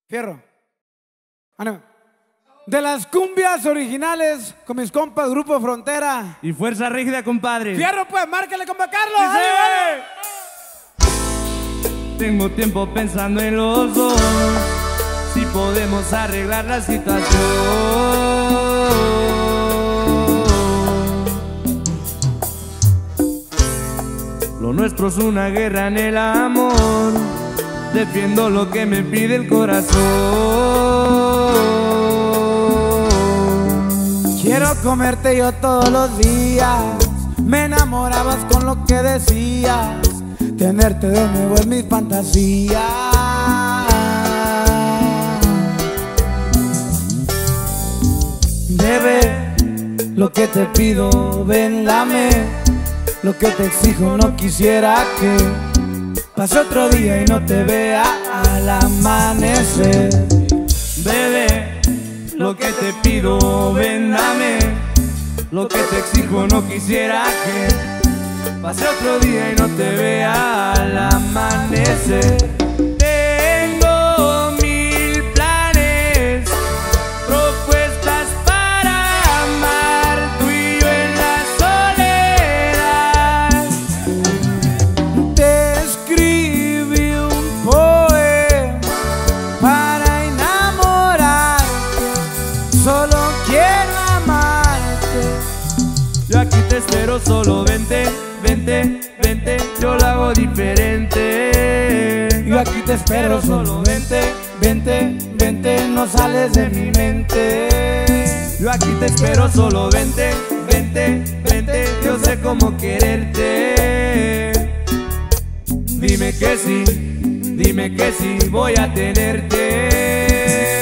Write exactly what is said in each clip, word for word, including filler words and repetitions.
Fierro. Ánimo. De las cumbias originales con mis compas Grupo Frontera. Y Fuerza Rígida, compadre. Fierro, pues, márcale, compa Carlos. Tengo tiempo pensando en los dos, si podemos arreglar la situación. Lo nuestro es una guerra en el amor, defiendo lo que me pide el corazón. Quiero comerte yo todos los días, me enamorabas con lo que decías, tenerte de nuevo es mi fantasía. Bebé, lo que te pido, ven, dame. Lo que te exijo, no quisiera que pase otro día y no te vea al amanecer. Bebé, lo que te pido, ven, dame. Lo que te exijo, no quisiera que pase otro día y no te vea al amanecer. Tengo mil planes, propuestas para amar, tú y yo en la soledad. Te escribí un poema para enamorarte, solo quiero amarte. Yo aquí te espero, solo vente. Vente, vente, yo lo hago diferente. Yo aquí te espero, solo vente, vente, vente, no sales de mi mente. Yo aquí te espero, solo vente, vente, vente, yo sé cómo quererte. Dime que sí, dime que sí, voy a tenerte.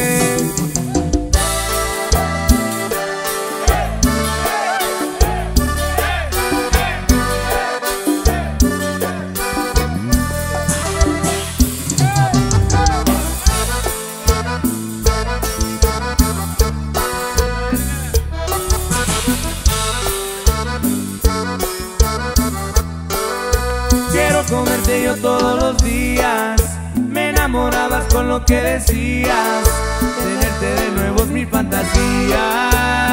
Quiero comerte yo todos los días, me enamorabas con lo que decías, tenerte de nuevo es mi fantasía.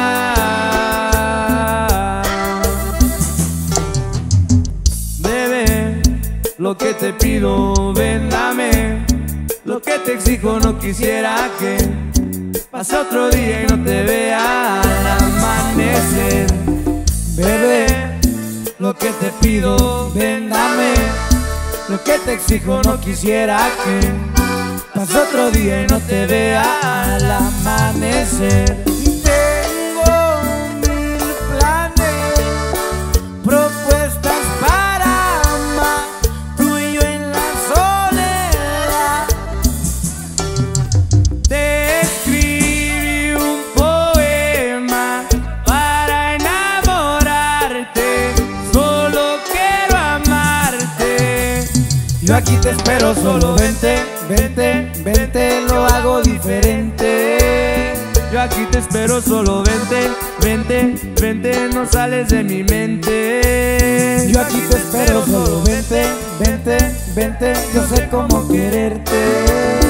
Bebé, lo que te pido, ven, dame. Lo que te exijo, no quisiera que pase otro día y no te vea al amanecer. Bebé, lo que te pido, ven, dame. Lo que te exijo, no quisiera que pase otro día y no te vea al amanecer. Tengo mil planes, propuestas para amar, tú y yo en la soledad. Te escribí un poema para enamorarte, solo quiero amarte. Yo aquí te espero, solo vente, vente, vente, lo hago diferente. Yo aquí te espero, solo vente, vente, vente, no sales de mi mente. Yo aquí te espero, solo vente, vente, vente, yo sé cómo quererte.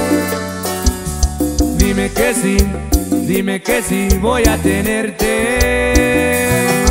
Dime que sí, dime que sí, voy a tenerte.